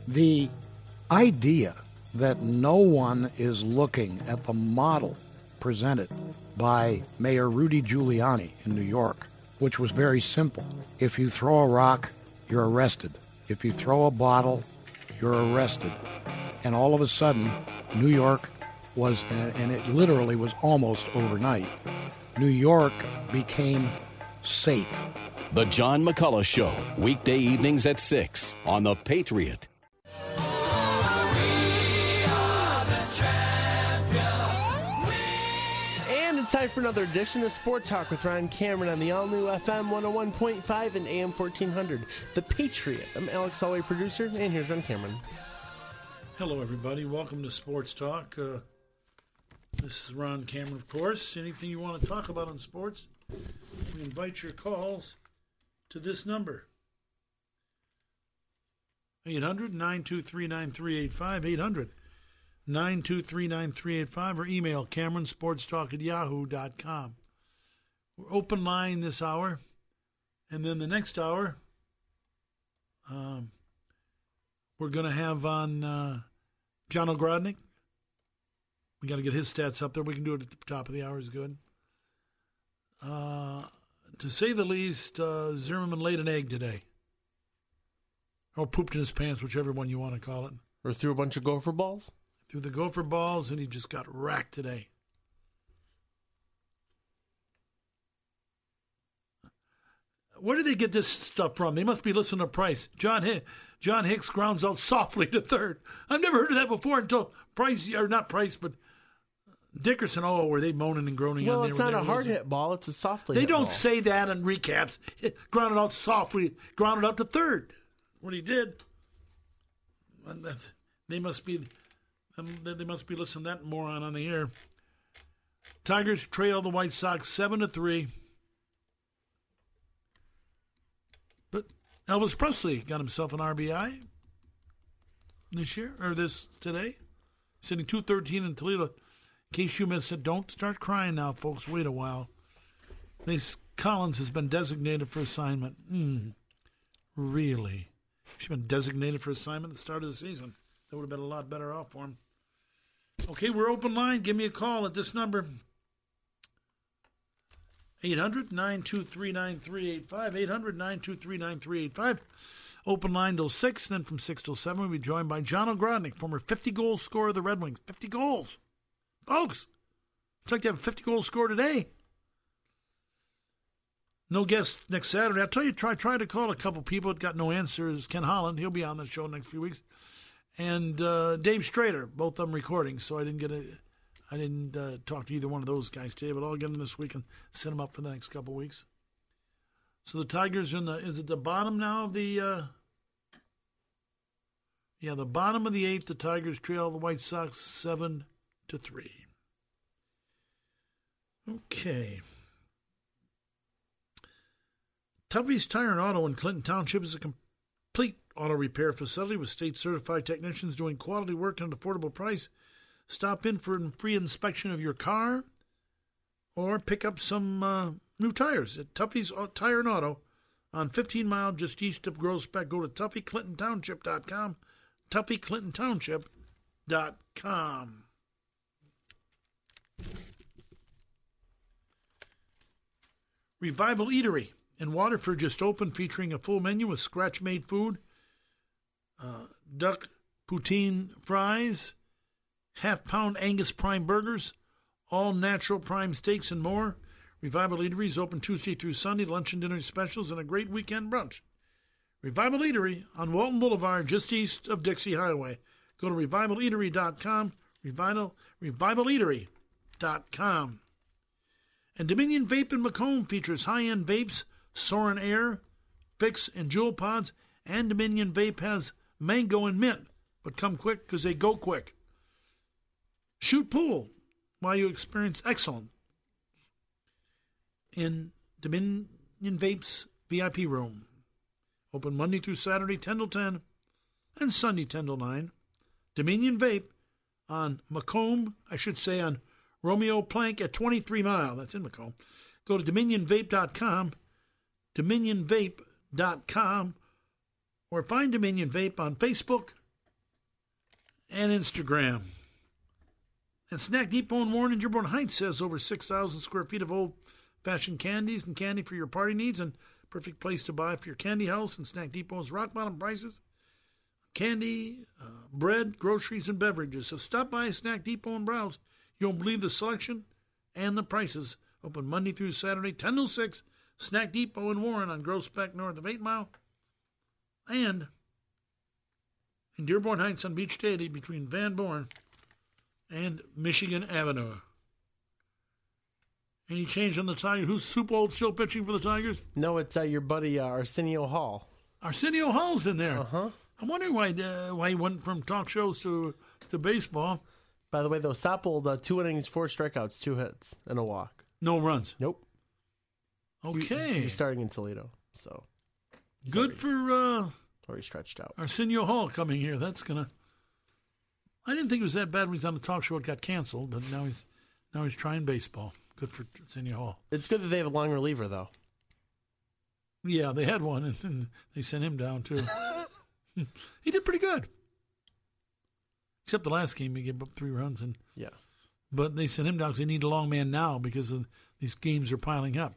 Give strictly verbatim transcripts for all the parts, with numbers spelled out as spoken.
The idea that no one is looking at the model presented by Mayor Rudy Giuliani in New York, which was very simple. If you throw a rock, you're arrested. If you throw a bottle, you're arrested. And all of a sudden, New York was, and it literally was almost overnight, New York became safe. The John McCullough Show, weekday evenings at six on The Patriot. Time for another edition of Sports Talk with Ron Cameron on the all-new F M one oh one point five and A M fourteen hundred. The Patriot. I'm Alex Solway, producer, and here's Ron Cameron. Hello, everybody. Welcome to Sports Talk. Uh, this is Ron Cameron, of course. Anything you want to talk about on sports, we invite your calls to this number. eight hundred, nine two three, nine three eight five, eight hundred, nine two three, nine three eight five, or email Cameron Sports Talk at yahoo dot com. We're open line this hour, and then the next hour, um, we're going to have on uh, John Ogrodnik. We got to get his stats up there. We can do it at the top of the hour is good. Uh, to say the least, uh, Zimmerman laid an egg today. Or pooped in his pants, whichever one you want to call it. Or threw a bunch of gopher balls? Threw the gopher balls, and he just got racked today. Where did they get this stuff from? They must be listening to Price. John Hick, John Hicks grounds out softly to third. I've never heard of that before until Price, or not Price, but Dickerson. Oh, were they moaning and groaning well, on there? Well, it's not a hard hit ball. It's a softly They hit don't ball. say that in recaps. It grounded out softly, grounded out to third. What he did. And that's, they must be... They must be listening to that moron on the air. Tigers trail the White Sox seven to three. But Elvis Presley got himself an R B I this year, or this today. Sitting two thirteen in Toledo. In case you missed it, don't start crying now, folks. Wait a while. This Collins has been designated for assignment. Mm, really? She's been designated for assignment at the start of the season. That would have been a lot better off for him. Okay, we're open line. Give me a call at this number. eight hundred, nine two three, nine three eight five. eight hundred, nine two three, nine three eight five. Open line till six. Then from six till seven, we'll be joined by John Ogrodnik, former fifty-goal scorer of the Red Wings. fifty goals. Folks, it's like they have a fifty-goal score today. No guest next Saturday. I'll tell you, try try to call a couple people. It got no answers. Ken Holland, he'll be on the show next few weeks. And uh, Dave Strader, both of them recording, so I didn't get a, I didn't uh, talk to either one of those guys today, but I'll get them this week and set them up for the next couple of weeks. So the Tigers are in the, is it the bottom now of the, uh, yeah, the bottom of the eighth. The Tigers trail the White Sox seven to three. Okay. Tuffy's Tire and Auto in Clinton Township is a complete auto repair facility with state-certified technicians doing quality work at an affordable price. Stop in for a free inspection of your car or pick up some uh, new tires at Tuffy's Tire and Auto on fifteen mile just east of Groesbeck. Go to Tuffy Clinton Township dot com, Tuffy Clinton Township dot com. Revival Eatery in Waterford just opened, featuring a full menu with scratch-made food, uh, duck poutine fries, half-pound Angus prime burgers, all-natural prime steaks, and more. Revival Eatery is open Tuesday through Sunday, lunch and dinner specials, and a great weekend brunch. Revival Eatery on Walton Boulevard, just east of Dixie Highway. Go to revival eatery dot com, revival, revival eatery dot com. And Dominion Vape in Macomb features high-end vapes, Soren Air, Fix, and Jewel Pods, and Dominion Vape has mango and mint, but come quick because they go quick. Shoot pool while you experience excellence in Dominion Vape's V I P room. Open Monday through Saturday, ten till ten, and Sunday, ten till nine. Dominion Vape on Macomb, I should say on Romeo Plank at twenty-three mile. That's in Macomb. Go to dominion vape dot com, dominion vape dot com, or find Dominion Vape on Facebook and Instagram. And Snack Depot in Warren and Dearborn Heights says over six thousand square feet of old-fashioned candies and candy for your party needs, and perfect place to buy for your candy house. And Snack Depot's rock-bottom prices, candy, uh, bread, groceries, and beverages. So stop by Snack Depot and browse. You won't believe the selection and the prices. Open Monday through Saturday, ten to six. Snack Depot in Warren on Grossbeck north of eight Mile. And in Dearborn Heights on Beach Daily between Van Born and Michigan Avenue. Any change on the Tigers? Who's Super Bowl still pitching for the Tigers? No, it's uh, your buddy uh, Arsenio Hall. Arsenio Hall's in there. Uh-huh. I'm wondering why uh, why he went from talk shows to to baseball. By the way, though, Soppold, uh, two innings, four strikeouts, two hits, and a walk. No runs. Nope. Okay. He's starting in Toledo, so. Good for uh, Or he stretched out. Arsenio Hall coming here. That's gonna. I didn't think it was that bad when he was on the talk show. It got canceled, but now he's now he's trying baseball. Good for Arsenio Hall. It's good that they have a long reliever, though. Yeah, they had one, and, and they sent him down too. He did pretty good, except the last game he gave up three runs, and yeah. But they sent him down because they need a long man now because of, these games are piling up.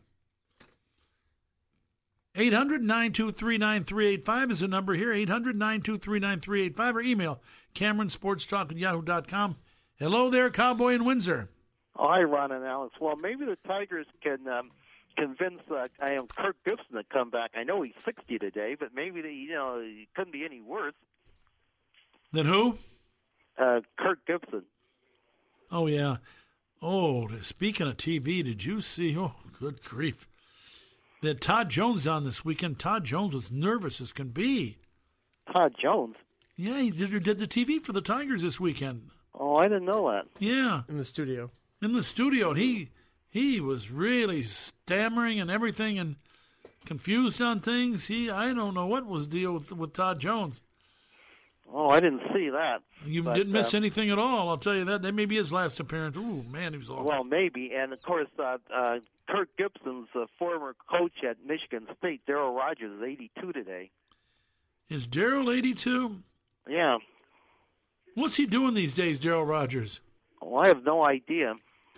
eight hundred, nine two three, nine three eight five is the number here. eight hundred, nine two three, nine three eight five or email Cameron Sports Talk at yahoo dot com. Hello there, Cowboy in Windsor. Oh, hi, Ron and Alex. Well, maybe the Tigers can um, convince uh, I am Kirk Gibson to come back. I know he's sixty today, but maybe they, you know it couldn't be any worse. Then who? Uh, Kirk Gibson. Oh yeah. Oh, speaking of T V, did you see? Oh, good grief! That Todd Jones on this weekend. Todd Jones was nervous as can be. Todd Jones. Yeah, he did, did the T V for the Tigers this weekend. Oh, I didn't know that. Yeah, in the studio. In the studio, and he he was really stammering and everything, and confused on things. He I don't know what was the deal with, with Todd Jones. Oh, I didn't see that. You but, didn't miss uh, anything at all. I'll tell you that. That may be his last appearance. Ooh, man, he was awful. Well, maybe, and of course, uh, uh, Kirk Gibson's uh, former coach at Michigan State, Darryl Rogers, is eighty-two today. Is Darryl eighty-two? Yeah. What's he doing these days, Darryl Rogers? Oh, I have no idea.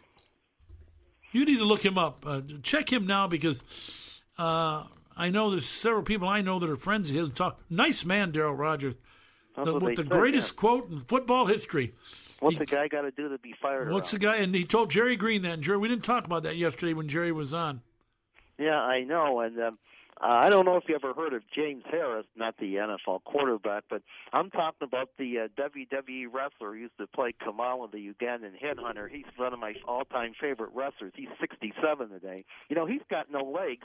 You need to look him up. Uh, check him now because uh, I know there's several people I know that are friends of his. Talk nice man, Darryl Rogers, the, with the said, greatest yeah. quote in football history. What's he, the guy got to do to be fired? What's around? the guy? And he told Jerry Green that. And Jerry, we didn't talk about that yesterday when Jerry was on. Yeah, I know, and um, uh, I don't know if you ever heard of James Harris, not the N F L quarterback, but I'm talking about the uh, W W E wrestler who used to play Kamala, the Ugandan headhunter. He's one of my all-time favorite wrestlers. He's sixty-seven today. You know, he's got no legs.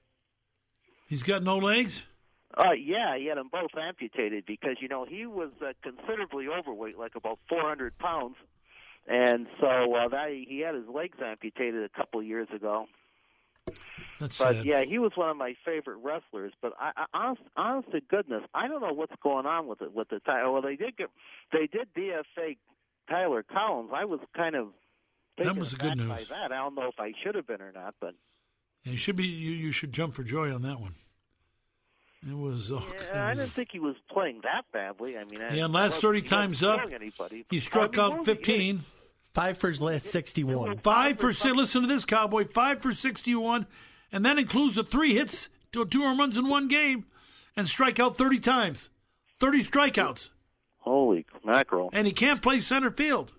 He's got no legs? Uh, yeah, he had them both amputated because, you know, he was uh, considerably overweight, like about four hundred pounds, and so uh, that he had his legs amputated a couple of years ago. That's but sad. yeah, he was one of my favorite wrestlers. But I, I honest, honest to goodness, I don't know what's going on with it with the title. Well, they did get, they did D F A Tyler Collins. I was kind of taken that was the good aback news. by that. I don't know if I should have been or not, but yeah, you should be. You, you should jump for joy on that one. It was. Oh, yeah, I didn't think he was playing that badly. I mean, yeah, I, last thirty he times up, anybody. he struck I mean, out fifteen. Five for his last sixty-one. Five for six. Listen to this, Cowboy. Five for sixty-one, and that includes the three hits, to two home runs in one game, and strike out thirty times, thirty strikeouts. Holy mackerel! And he can't play center field.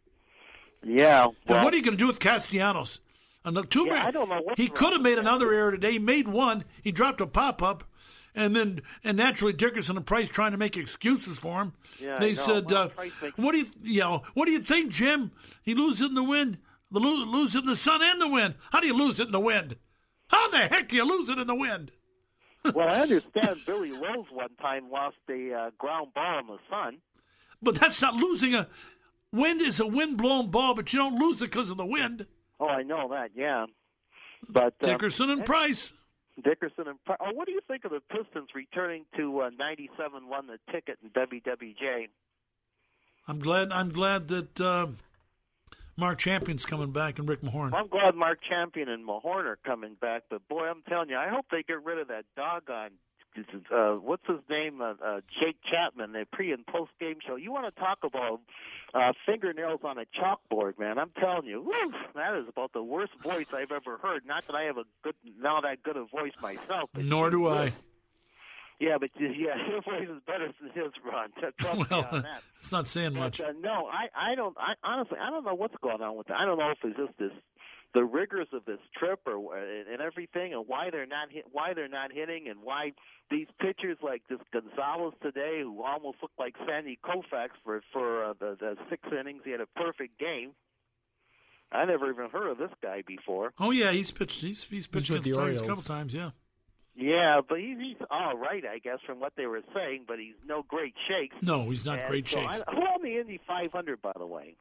Yeah. Well, and what are you going to do with Castellanos? And the two yeah, man, I don't know. He could have made another error today. He made one. He dropped a pop up. And then, and naturally, Dickerson and Price trying to make excuses for him. Yeah, they I know. said, Well, uh, makes... "What do you, you know, what do you think, Jim? He loses it in the wind, the lo- lose it in the sun and the wind. How do you lose it in the wind? How the heck do you lose it in the wind?" Well, I understand Billy Rose one time lost a uh, ground ball in the sun. But that's not losing a wind is a wind blown ball, but you don't lose it because of the wind. Oh, I know that. Yeah, but uh, Dickerson and Price. Dickerson and Price. Oh, what do you think of the Pistons returning to uh, ninety-seven won the ticket in W W J? I'm glad. I'm glad that uh, Mark Champion's coming back and Rick Mahorn. I'm glad Mark Champion and Mahorn are coming back, but boy, I'm telling you, I hope they get rid of that doggone uh, what's his name, uh, uh, Jake Chapman, the pre and post game show. You want to talk about uh, fingernails on a chalkboard, man? I'm telling you, whew, that is about the worst voice I've ever heard. Not that I have a good, not that good a voice myself. But Nor do I. Yeah, but yeah, your voice is better than his, Ron. Trust well, me on that. It's not saying much. But, uh, no, I, I don't. I honestly, I don't know what's going on with it. I don't know if it's just this, the rigors of this trip, or and everything, and why they're not hit, why they're not hitting, and why these pitchers like this Gonzalez today, who almost looked like Sandy Koufax for for uh, the, the six innings, he had a perfect game. I never even heard of this guy before. Oh yeah, he's pitched. He's he's pitched He's with against the Tigers a Orioles. couple times. Yeah. Yeah, but he's, he's all right, I guess, from what they were saying. But he's no great shakes. No, he's not And great so shakes. I, who on the Indy five hundred, by the way?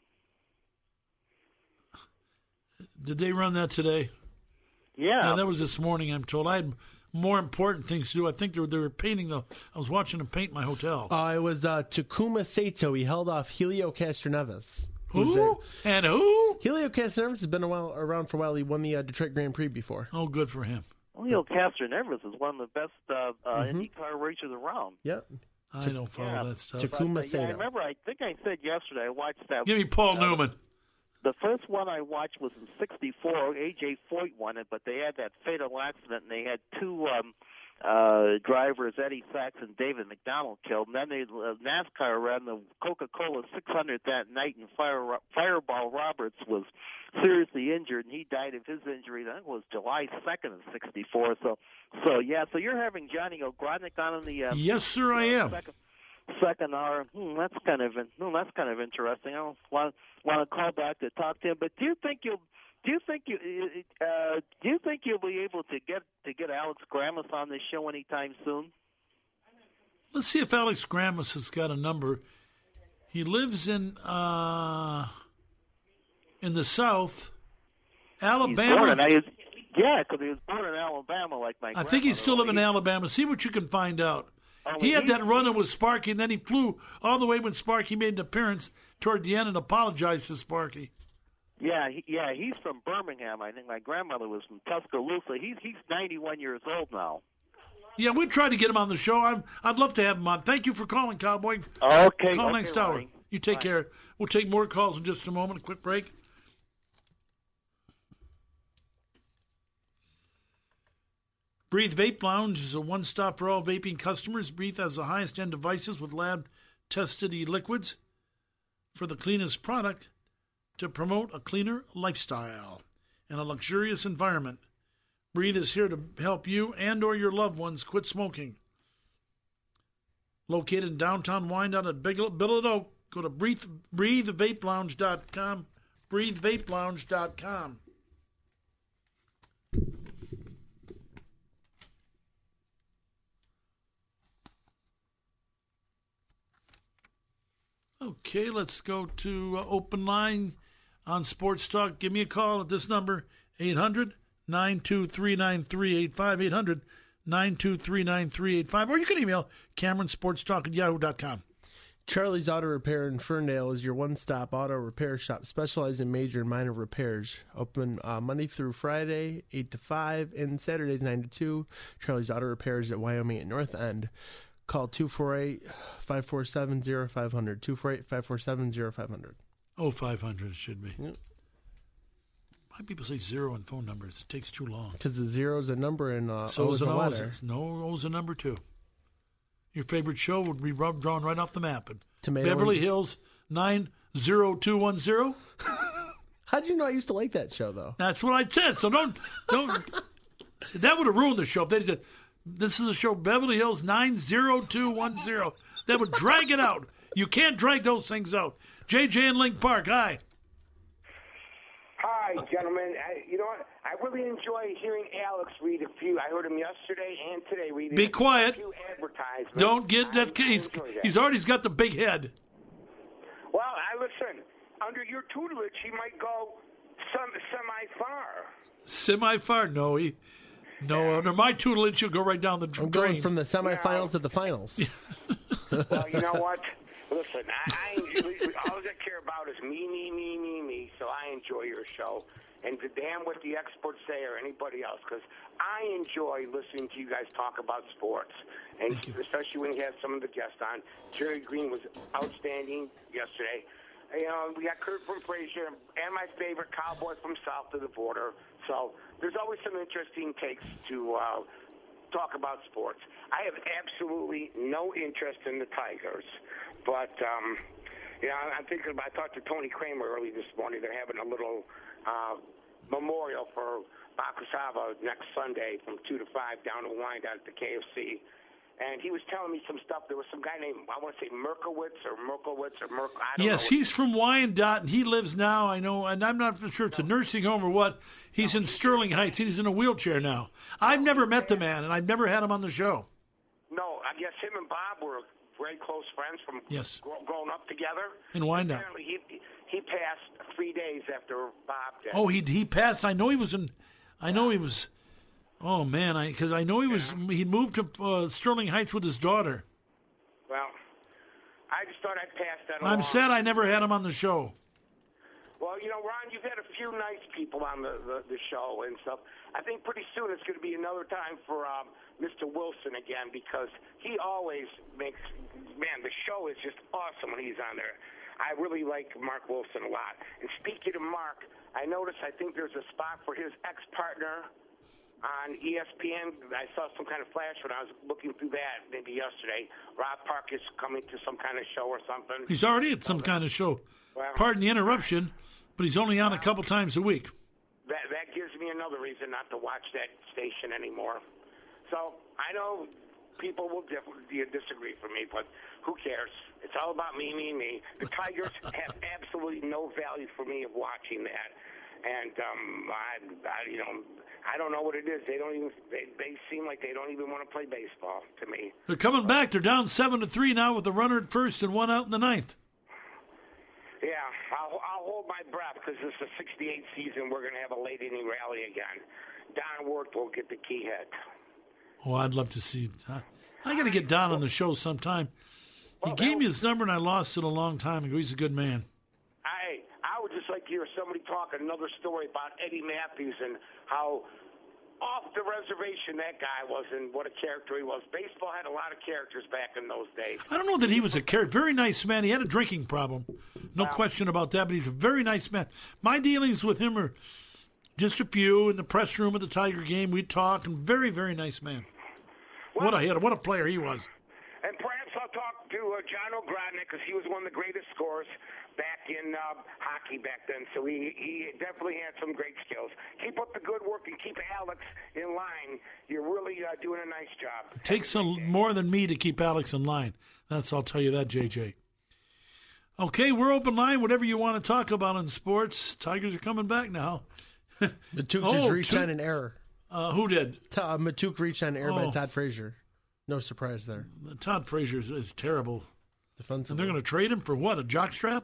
Did they run that today? Yeah. Yeah, that was this morning, I'm told. I had more important things to do. I think they were, they were painting the. I was watching them paint my hotel. Uh, it was uh, Takuma Sato. He held off Helio Castroneves. who's Who? And who? Helio Castroneves has been a while, around for a while. He won the uh, Detroit Grand Prix before. Oh, good for him. Julio Castroneves is one of the best uh, uh, Mhm. IndyCar racers around. Yep. I don't follow Yeah. that stuff. Takuma But, uh, yeah, I Sato. remember. I think I said yesterday. I watched that. Give me Paul uh, Newman. The first one I watched was in sixty-four. A J Foyt won it, but they had that fatal accident, and they had two um, uh, drivers, Eddie Sachs and David McDonald, killed. And then they, uh, NASCAR ran the Coca-Cola six hundred that night, and Fire, Fireball Roberts was seriously injured, and he died of his injury. I think it was July second of sixty-four. So, so yeah. So you're having Johnny Ogrodnik on in the uh, Yes, sir, I am. Second, second hour. Hmm, that's kind of hmm, that's kind of interesting. I don't want want to call back to talk to him. But do you think you'll do you think you uh, do you think you'll be able to get to get Alex Grammas on this show anytime soon? Let's see if Alex Grammas has got a number. He lives in uh, in the South, He's Alabama. born in, I, yeah, because he was born in Alabama, like my. I think he's still living in grandmother. Alabama. See what you can find out. Oh, He had he- that run-in with Sparky, and then he flew all the way when Sparky made an appearance toward the end and apologized to Sparky. Yeah, he, yeah, he's from Birmingham. I think my grandmother was from Tuscaloosa. He's he's ninety-one years old now. Yeah, we'll try to get him on the show. I'm, I'd love to have him on. Thank you for calling, Cowboy. Okay, Call okay, next hour. Ronnie. You take Bye. care. We'll take more calls in just a moment. A quick break. Breathe Vape Lounge is a one-stop for all vaping customers. Breathe has the highest-end devices with lab-tested e-liquids for the cleanest product to promote a cleaner lifestyle and a luxurious environment. Breathe is here to help you and or your loved ones quit smoking. Located in downtown Wyandotte at Billet Oak, go to breathe, breathe vape lounge dot com, breathe vape lounge dot com. Okay, let's go to uh, open line on Sports Talk. Give me a call at this number, eight hundred, nine two three, nine three eight five, eight hundred, nine two three, nine three eight five, or you can email Cameron Sports Talk at yahoo dot com. Charlie's Auto Repair in Ferndale is your one-stop auto repair shop, specialized in major and minor repairs. Open uh, Monday through Friday, eight to five, and Saturdays, nine to two. Charlie's Auto Repair is at Wyoming at North End. Call two four eight, five four seven, zero five zero zero, two four eight, five four seven, zero five zero zero. Oh, five hundred it should be. Yep. Why people say zero on phone numbers? It takes too long. Because the zero is a number and uh, So O is is an a O. letter. No, O's a number two. Your favorite show would be rub- drawn right off the map. Tomato Beverly and- Hills nine zero two one zero. How'd you know I used to like that show, though? That's what I said. So don't don't. See, that would have ruined the show if they said this is a show Beverly Hills nine zero two one zero. That would drag it out. You can't drag those things out. J J in Link Park. Hi. Hi, gentlemen. I, you know what? I really enjoy hearing Alex read a few. I heard him yesterday and today reading Be a quiet. few advertisements. Don't get that. I, I He's, enjoy that. he's already got the big head. Well, I listen. Under your tutelage, he might go some semi-far. Semi far. No, he. No, under my tutelage, he'll go right down the dr- I'm drain. going from the semifinals to the finals. Well, you know what? Listen, I, I enjoy, all I care about is me, me, me, me, me. So I enjoy your show, and to damn what the experts say or anybody else, because I enjoy listening to you guys talk about sports, and especially when you have some of the guests on. Jerry Green was outstanding yesterday. You know, we got Kurt from Frazier and my favorite cowboy from south of the border. So there's always some interesting takes to uh, talk about sports. I have absolutely no interest in the Tigers, but um, you know, I'm thinking about. I talked to Tony Kramer early this morning. They're having a little uh, memorial for Bakusava next Sunday from two to five down in Wyandotte at the K F C. And he was telling me some stuff. There was some guy named, I want to say Merkowitz or Merkowitz or Merk. I don't yes, know he's from Wyandotte, and he lives now, I know, and I'm not sure it's a nursing home or what. He's in Sterling Heights, and he's in a wheelchair now. I've never met the man, and I've never had him on the show. No, I guess him and Bob were very close friends from yes. grow, growing up together. In Wyandotte. Apparently he, he passed three days after Bob did. Oh, he he passed. I know he was in, I know he was... Oh, man, I because I know he was yeah. he moved to uh, Sterling Heights with his daughter. Well, I just thought I'd pass that I'm along. sad I never had him on the show. Well, you know, Ron, you've had a few nice people on the, the, the show and stuff. I think pretty soon it's going to be another time for um, Mister Wilson again, because he always makes, man, the show is just awesome when he's on there. I really like Mark Wilson a lot. And speaking of Mark, I noticed I think there's a spot for his ex-partner on E S P N. I saw some kind of flash when I was looking through that maybe yesterday. Rob Park is coming to some kind of show or something. He's already at some kind of show. Well, Pardon the interruption, but he's only on a couple times a week. That that gives me another reason not to watch that station anymore. So I know people will definitely disagree for me, but who cares? It's all about me, me, me. The Tigers have absolutely no value for me of watching that. And um, I, I, you know, I don't know what it is. They don't even. They, they seem like they don't even want to play baseball to me. They're coming back. They're down seven to three now with the runner at first and one out in the ninth. Yeah, I'll, I'll hold my breath because this is the sixty-eight season. We're going to have a late inning rally again. Don Wirth will get the key hit. Oh, I'd love to see. I, I got to get Don on the show sometime. He well, gave me his number and I lost it a long time ago. He's a good man. I I would just like to hear somebody talk another story about Eddie Matthews and how off the reservation that guy was and what a character he was. Baseball had a lot of characters back in those days. I don't know that he was a character. Very nice man. He had a drinking problem. No wow. question about that, but he's a very nice man. My dealings with him are just a few in the press room at the Tiger game. We'd talk, and very, very nice man. Well, what a hitter. What a player he was. And perhaps I'll talk to uh, John O'Grodnick because he was one of the greatest scorers back in uh, hockey back then. So he, he definitely had some great skills. Keep up the good work and keep Alex in line. You're really uh, doing a nice job. It takes a, more than me to keep Alex in line. That's I'll tell you that, J J. Okay, we're open line. Whatever you want to talk about in sports. Tigers are coming back now. Matuk oh, just reached Toot, on an error. Uh, who did? Uh, Matuk reached on an error oh. by Todd Frazier. No surprise there. Todd Frazier is, is terrible. Defensively. And they're going to trade him for what, a jockstrap?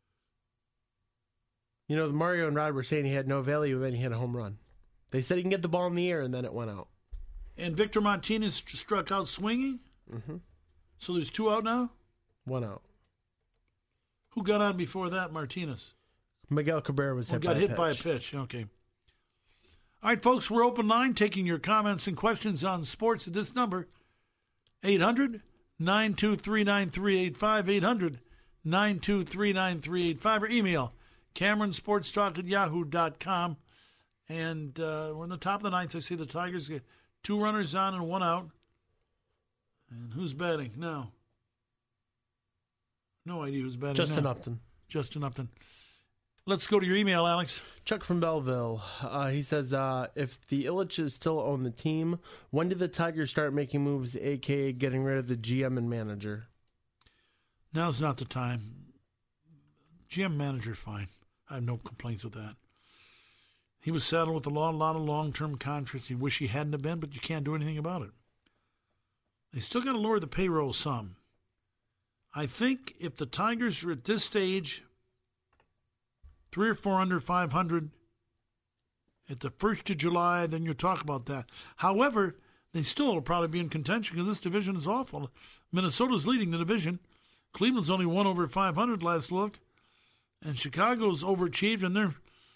You know, Mario and Rod were saying he had no value, and then he hit a home run. They said he can get the ball in the air, and then it went out. And Victor Martinez struck out swinging? Mm-hmm. So there's two out now? One out. Who got on before that, Martinez? Miguel Cabrera was hit, oh, got by, hit a by a pitch. Okay. All right, folks, we're open line, taking your comments and questions on sports at this number, eight hundred, nine two three, nine three eight five, eight hundred, nine two three, nine three eight five, or email Cameron Sports Talk at yahoo dot com. And uh, we're in the top of the ninth. I see the Tigers get two runners on and one out. And who's batting now? No idea who's batting Justin now. Upton. Justin Upton. Let's go to your email, Alex. Chuck from Belleville. Uh, he says, uh, if the Ilitches still own the team, when did the Tigers start making moves, a k a getting rid of the G M and manager? Now's not the time. G M manager's fine. I have no complaints with that. He was saddled with a lot, lot of long-term contracts. He wish he hadn't have been, but you can't do anything about it. They still got to lower the payroll some. I think if the Tigers are at this stage three or four under five hundred at the first of July, then you talk about that. However, they still will probably be in contention because this division is awful. Minnesota's leading the division. Cleveland's only one over five hundred last look. And Chicago's overachieved, and they're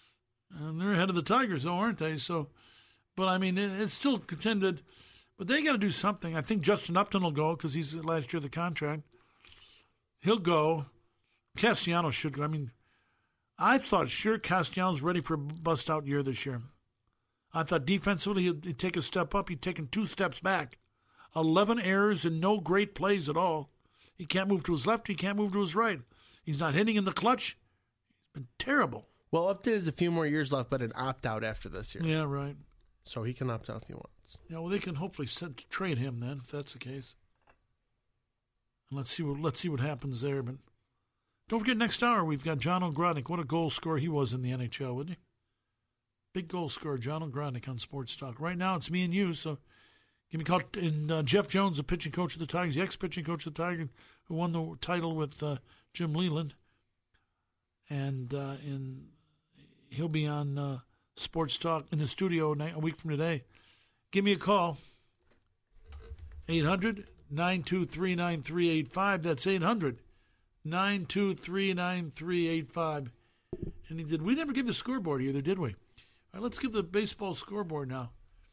And they're ahead of the Tigers, though, aren't they? So, but I mean, it, it's still contended. But they got to do something. I think Justin Upton will go because he's last year of the contract. He'll go. Castellanos should go. I mean, I thought sure Castellanos ready for a bust-out year this year. I thought defensively he'd, he'd take a step up. He'd taken two steps back. eleven errors and no great plays at all. He can't move to his left. He can't move to his right. He's not hitting in the clutch. He's been terrible. Well, Upton has a few more years left, but an opt-out after this year. Yeah, right. So he can opt out if he wants. Yeah, well, they can hopefully send, trade him then, if that's the case. And let's see what let's see what happens there. But don't forget, next hour we've got John Ogrodnik. What a goal scorer he was in the N H L, wasn't he? Big goal scorer, John Ogrodnik on Sports Talk. Right now it's me and you, so give me a call. And uh, Jeff Jones, the pitching coach of the Tigers, the ex-pitching coach of the Tigers, who won the title with uh, Jim Leland. And uh, in he'll be on uh, Sports Talk in the studio a week from today. Give me a call. eight hundred, nine two three, nine three eight five. That's eight hundred, nine two three, nine three eight five. And he did. We never give the scoreboard either, did we? All right, let's give the baseball scoreboard now.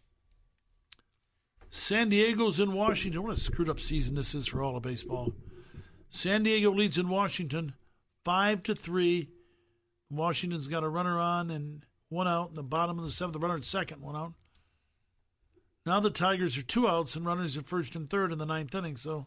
San Diego's in Washington. What a screwed up season this is for all of baseball. San Diego leads in Washington five to three. Washington's got a runner on and one out in the bottom of the seventh. The runner at second, one out. Now the Tigers are two outs and runners at first and third in the ninth inning. So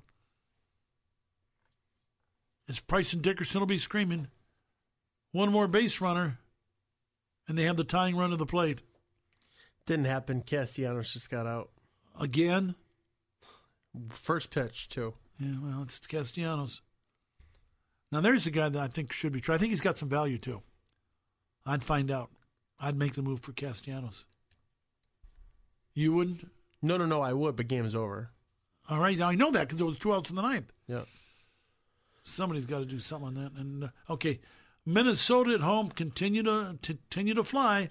as Price and Dickerson will be screaming, one more base runner, and they have the tying run to the plate. Didn't happen. Castellanos just got out. Again? First pitch, too. Yeah, well, it's Castellanos. Now, there's a guy that I think should be tried. I think he's got some value, too. I'd find out. I'd make the move for Castellanos. You wouldn't? No, no, no, I would, but game's over. All right, now I know that because it was two outs in the ninth. Yeah. Somebody's got to do something on that. And uh, okay, Minnesota at home continue to, to continue to fly.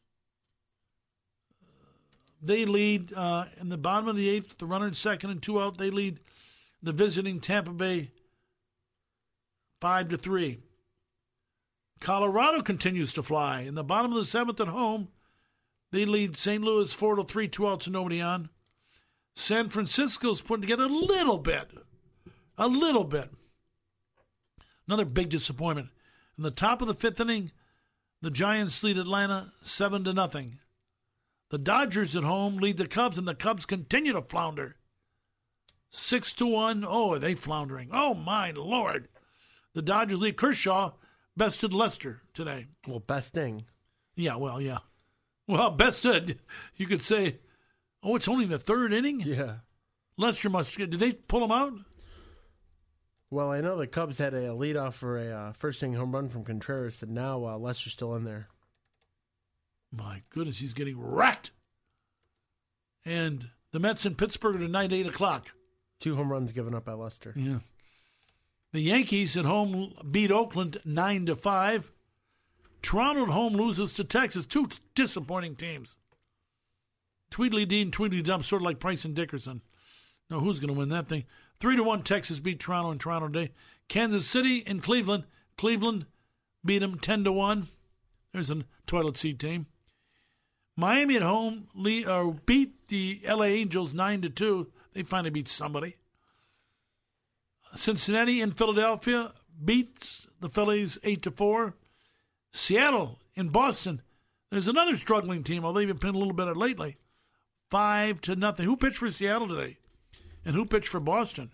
They lead uh, in the bottom of the eighth, the runner in second and two out. They lead the visiting Tampa Bay five to three. Colorado continues to fly. In the bottom of the seventh at home, they lead Saint Louis four to three, two outs and nobody on. San Francisco's putting together a little bit, a little bit. Another big disappointment. In the top of the fifth inning, the Giants lead Atlanta seven to nothing. The Dodgers at home lead the Cubs, and the Cubs continue to flounder. Six to one. Oh, are they floundering? Oh, my Lord. The Dodgers lead. Kershaw bested Lester today. Well, besting. Yeah, well, yeah. Well, bested, you could say, oh, it's only the third inning? Yeah. Lester must get, did they pull him out? Well, I know the Cubs had a leadoff for a uh, first inning home run from Contreras, and now uh, Lester's still in there. My goodness, he's getting wrecked. And the Mets in Pittsburgh tonight, eight o'clock. Two home runs given up by Lester. Yeah. The Yankees at home beat Oakland nine to five. Toronto at home loses to Texas. Two disappointing teams. Tweedledee and Tweedledum, sort of like Price and Dickerson. Now, who's going to win that thing? Three to one, Texas beat Toronto in Toronto today. Kansas City and Cleveland. Cleveland beat them ten to one. There's a toilet seat team. Miami at home lead, uh, beat the L A Angels nine to two. They finally beat somebody. Cincinnati and Philadelphia beats the Phillies eight to four. Seattle and Boston. There's another struggling team, although they've been playing a little better lately. Five to nothing. Who pitched for Seattle today? And who pitched for Boston?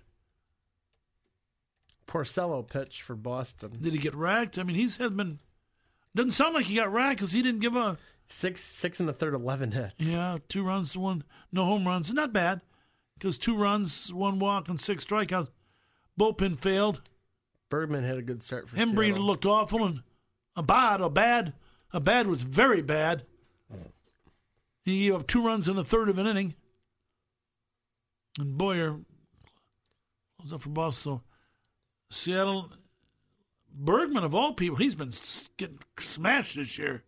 Porcello pitched for Boston. Did he get racked? I mean, he's has been. Doesn't sound like he got racked because he didn't give a. Six, six in the third, eleven hits. Yeah, two runs, one, no home runs. Not bad, because two runs, one walk, and six strikeouts. Bullpen failed. Bergman had a good start for Embry Seattle. looked awful, and a bad, a bad, a bad was very bad. He gave up two runs in the third of an inning. And Boyer was up for Boston. So Seattle, Bergman of all people, he's been getting smashed this year.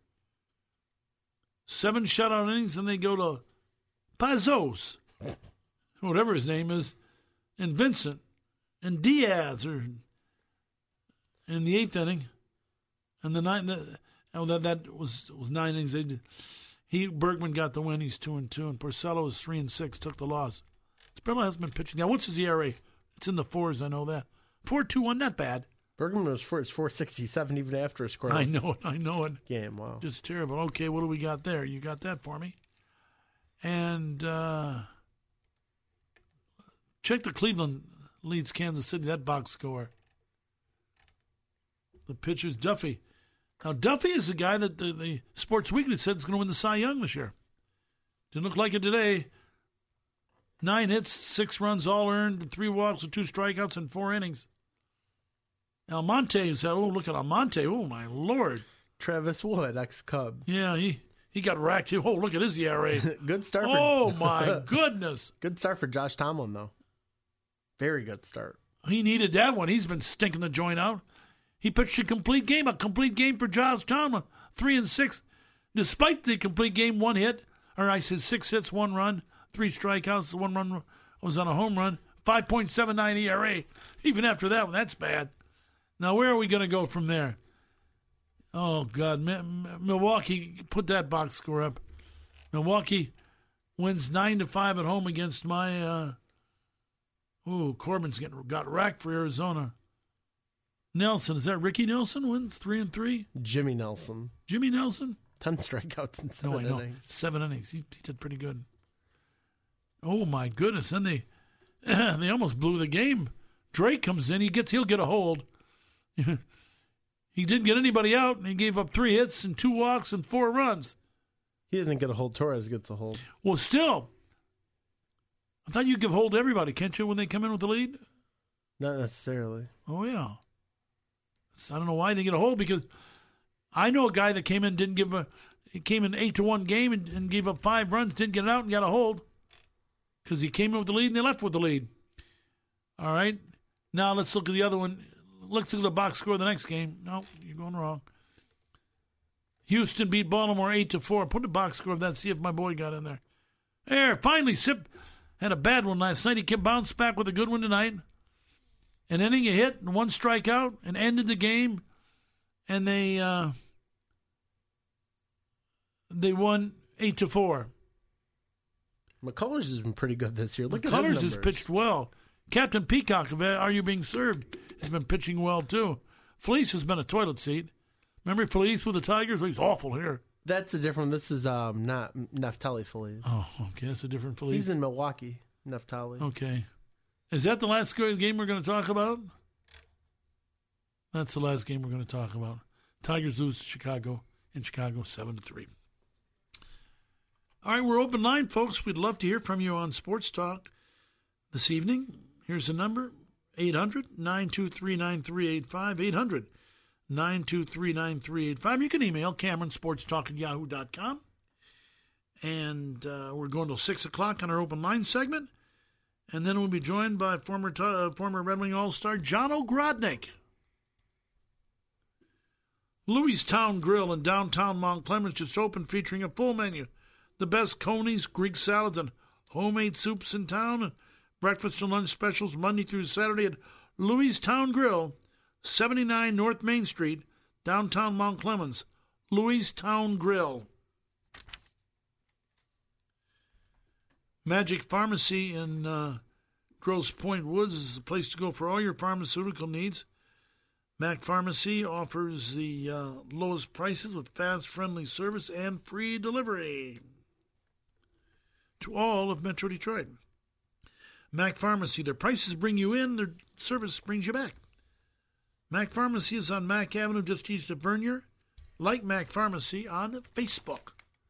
Seven shutout innings, and they go to Pazos, whatever his name is, and Vincent, and Diaz, or in the eighth inning, and the ninth, Oh, that that was was nine innings. They did. He Bergman got the win. He's two and two, and Porcello is three and six. Took the loss. Spurlow hasn't been pitching. Now, what's his E R A? It's in the fours. I know that. Four two one. Not bad. Bergman was for it's four sixty seven even after a scoreless. I know it. I know it. Game. Wow. Just terrible. Okay, what do we got there? You got that for me. And uh, check the Cleveland leads Kansas City. That box score. The pitcher's Duffy. Now, Duffy is the guy that the, the Sports Weekly said is going to win the Cy Young this year. Didn't look like it today. Nine hits, six runs, all earned, three walks, with two strikeouts in four innings. Almonte is that. Oh, look at Almonte. Oh, my Lord. Travis Wood, ex-Cub. Yeah, he, he got racked. Oh, look at his E R A. Good start for Oh, my goodness. Good start for Josh Tomlin, though. Very good start. He needed that one. He's been stinking the joint out. He pitched a complete game, a complete game for Josh Tomlin. Three and six. Despite the complete game, one hit, or I said six hits, one run, three strikeouts. The one run was on a home run. five point seven nine E R A. Even after that one, that's bad. Now, where are we going to go from there? Oh, God. Milwaukee, put that box score up. Milwaukee wins nine to five at home against my, uh, ooh, Corbin's getting got racked for Arizona. Nelson, is that Ricky Nelson wins three and three? Jimmy Nelson. Jimmy Nelson? Ten strikeouts in seven no, I know. innings. Seven innings. He, he did pretty good. Oh, my goodness. Then they they almost blew the game. Drake comes in. He gets, he'll get a hold. He didn't get anybody out, and he gave up three hits and two walks and four runs. He doesn't get a hold. Torres gets a hold. Well, still, I thought you give hold to everybody, can't you, when they come in with the lead? Not necessarily. Oh, yeah. So I don't know why they get a hold, because I know a guy that came in, didn't give a, he came in eight to one game and, and gave up five runs, didn't get it out and got a hold because he came in with the lead and they left with the lead. All right. Now let's look at the other one. Let's look at the box score of the next game. No, you're going wrong. Houston beat Baltimore eight to four. Put the box score of that, see if my boy got in there. There, finally, Sip had a bad one last night. He kept bounced back with a good one tonight. An inning, a hit, and one strikeout, and ended the game. And they uh, they won eight to four. McCullers has been pretty good this year. Look at his McCullers numbers. has pitched well. Captain Peacock of Are You Being Served has been pitching well, too. Felice has been a toilet seat. Remember Felice with the Tigers? He's awful here. That's a different. This is um not Neftali Felice. Oh, okay. That's a different Felice. He's in Milwaukee, Neftali. Okay. Is that the last game we're going to talk about? That's the last game we're going to talk about. Tigers lose to Chicago in Chicago seven to three. All right, we're open line, folks. We'd love to hear from you on Sports Talk this evening. Here's the number, eight hundred, nine two three, nine three eight five, eight hundred, nine two three, nine three eight five. You can email Cameron Sports Talk at yahoo dot com. And uh, we're going till six o'clock on our open line segment. And then we'll be joined by former uh, former Red Wing All-Star John Ogrodnik. Louis Town Grill in downtown Mount Clemens just opened, featuring a full menu. The best conies, Greek salads, and homemade soups in town. Breakfast and lunch specials Monday through Saturday at Louis Town Grill, seventy-nine North Main Street, downtown Mount Clemens. Louis Town Grill. Magic Pharmacy in uh, Grosse Pointe Woods is the place to go for all your pharmaceutical needs. Mac Pharmacy offers the uh, lowest prices with fast, friendly service and free delivery to all of Metro Detroit. Mac Pharmacy, their prices bring you in, their service brings you back. Mac Pharmacy is on Mac Avenue, just east of Vernier. Like Mac Pharmacy on Facebook.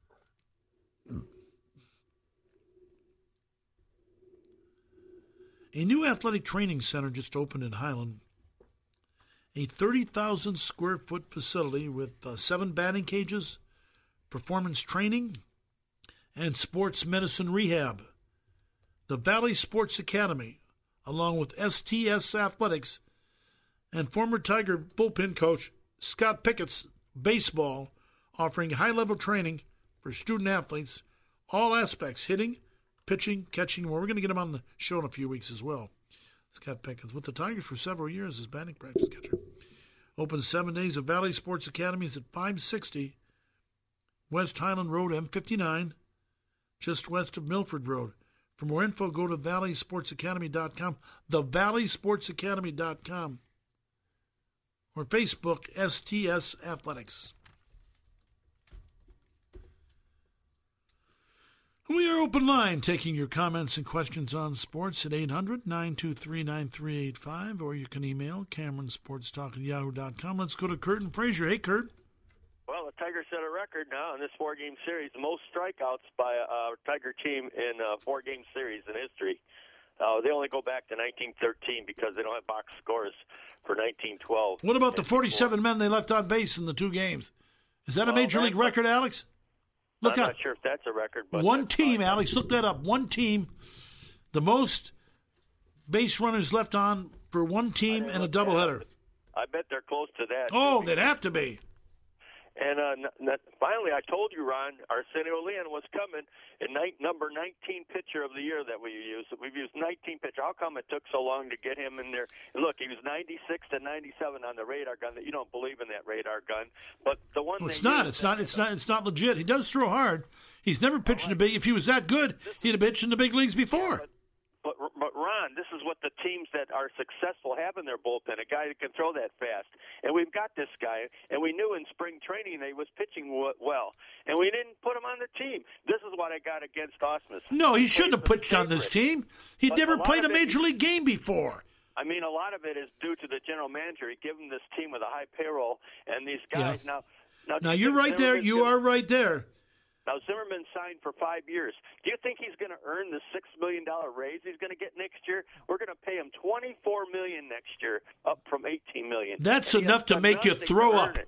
A new athletic training center just opened in Highland. A thirty thousand square foot facility with uh, seven batting cages, performance training, and sports medicine rehab. The Valley Sports Academy, along with S T S Athletics and former Tiger bullpen coach Scott Pickett's baseball, offering high-level training for student athletes, all aspects, hitting, pitching, catching more. We're going to get him on the show in a few weeks as well. Scott Pickens with the Tigers for several years as batting practice catcher. Open seven days. The Valley Sports Academy is at five sixty West Highland Road, M fifty-nine, just west of Milford Road. For more info, go to valley sports academy dot com, the valley sports academy dot com, or Facebook, S T S Athletics. We are open line, taking your comments and questions on sports at eight hundred, nine two three, nine three eight five, or you can email Cameron Sports Talk at yahoo dot com. Let's go to Kurt and Fraser. Hey, Kurt. Well, the Tigers set a record now in this four-game series, the most strikeouts by a Tiger team in a four-game series in history. Uh, they only go back to nineteen thirteen because they don't have box scores for nineteen twelve. What about the forty-seven men they left on base in the two games? Is that a well, major league record, Alex? Look I'm up. not sure if that's a record. But One team, fine. Alex, look that up. One team, the most base runners left on for one team and a doubleheader. I bet they're close to that. Oh, they'd have to be. And uh, n- n- finally, I told you, Ron, Arsenio Leon was coming, and ni- number nineteen pitcher of the year that we used. We've used nineteen pitcher. How come it took so long to get him in there? And look, he was ninety-six to ninety-seven on the radar gun. That you don't believe in that radar gun, but the one Well, they it's not. used- It's not. It's not. It's not legit. He does throw hard. He's never pitched in the big. If he was that good, he'd have pitched in the big leagues before. But, but Ron, this is what the teams that are successful have in their bullpen, a guy that can throw that fast. And we've got this guy, and we knew in spring training that he was pitching w- well. And we didn't put him on the team. This is what I got against Ausmus. No, he He shouldn't have plays pitched on this team. He'd But never a lot played a of it- major league game before. I mean, a lot of it is due to the general manager. He gave him this team with a high payroll, and these guys Yeah. now. Now, Now you're right there. Zimmerman's You gonna- are right there. Now, Zimmerman signed for five years. Do you think he's going to earn the six million dollars raise he's going to get next year? We're going to pay him twenty-four million dollars next year, up from eighteen million dollars. That's And he enough has to done make you nothing throw to up. earn it.